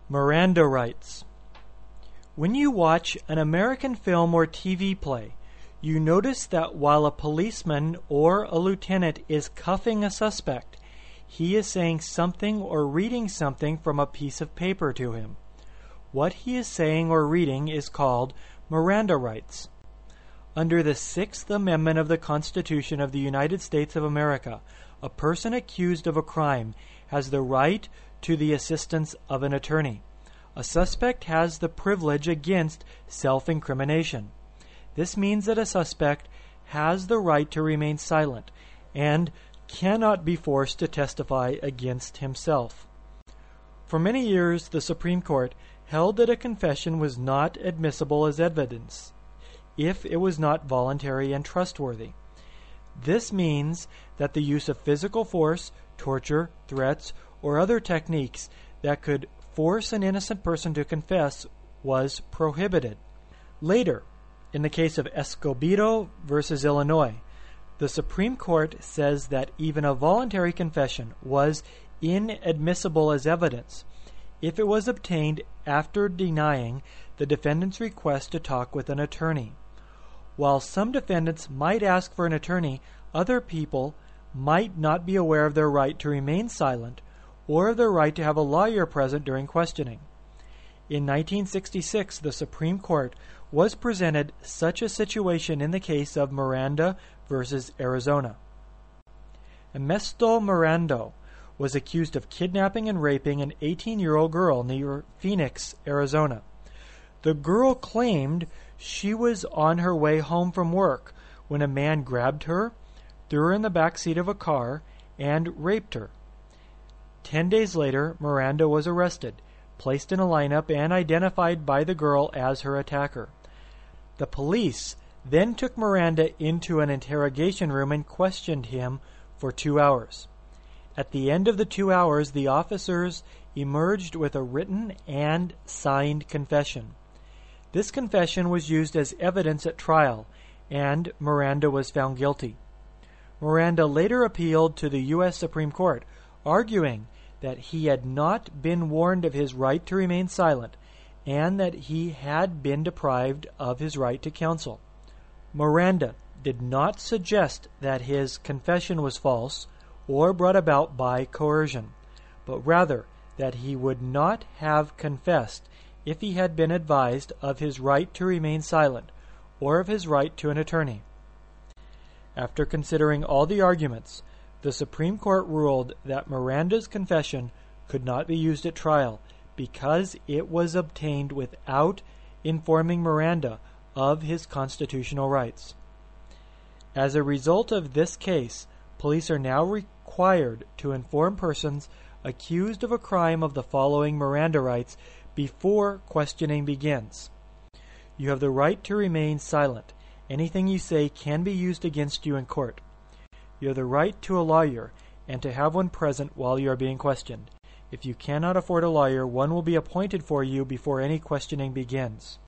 Miranda rights. When you watch an American film or TV play, you notice that while a policeman or a lieutenant is cuffing a suspect, he is saying something or reading something from a piece of paper to him. What he is saying or reading is called Miranda rights. Under the Sixth Amendment of the Constitution of the United States of America, a person accused of a crime has the right to the assistance of an attorney. A suspect has the privilege against self-incrimination. This means that a suspect has the right to remain silent and cannot be forced to testify against himself. For many years, the Supreme Court held that a confession was not admissible as evidence if it was not voluntary and trustworthy. This means that the use of physical force, torture, threats, or other techniques that could force an innocent person to confess was prohibited. Later, in the case of Escobedo versus Illinois, the Supreme Court says that even a voluntary confession was inadmissible as evidence if it was obtained after denying the defendant's request to talk with an attorney. While some defendants might ask for an attorney, other people might not be aware of their right to remain silent or of their right to have a lawyer present during questioning. In 1966, the Supreme Court was presented such a situation in the case of Miranda versus Arizona. Ernesto Miranda was accused of kidnapping and raping an 18-year-old girl near Phoenix, Arizona. The girl claimed she was on her way home from work when a man grabbed her, threw her in the back seat of a car, and raped her. 10 days later, Miranda was arrested, placed in a lineup, and identified by the girl as her attacker. The police then took Miranda into an interrogation room and questioned him for 2 hours. At the end of the 2 hours, the officers emerged with a written and signed confession. This confession was used as evidence at trial, and Miranda was found guilty. Miranda later appealed to the U.S. Supreme Court, arguing that he had not been warned of his right to remain silent and that he had been deprived of his right to counsel. Miranda did not suggest that his confession was false or brought about by coercion, but rather that he would not have confessed if he had been advised of his right to remain silent or of his right to an attorney. After considering all the arguments, the Supreme Court ruled that Miranda's confession could not be used at trial because it was obtained without informing Miranda of his constitutional rights. As a result of this case, police are now required to inform persons accused of a crime of the following Miranda rights before questioning begins. You have the right to remain silent. Anything you say can be used against you in court. You have the right to a lawyer and to have one present while you are being questioned. If you cannot afford a lawyer, one will be appointed for you before any questioning begins.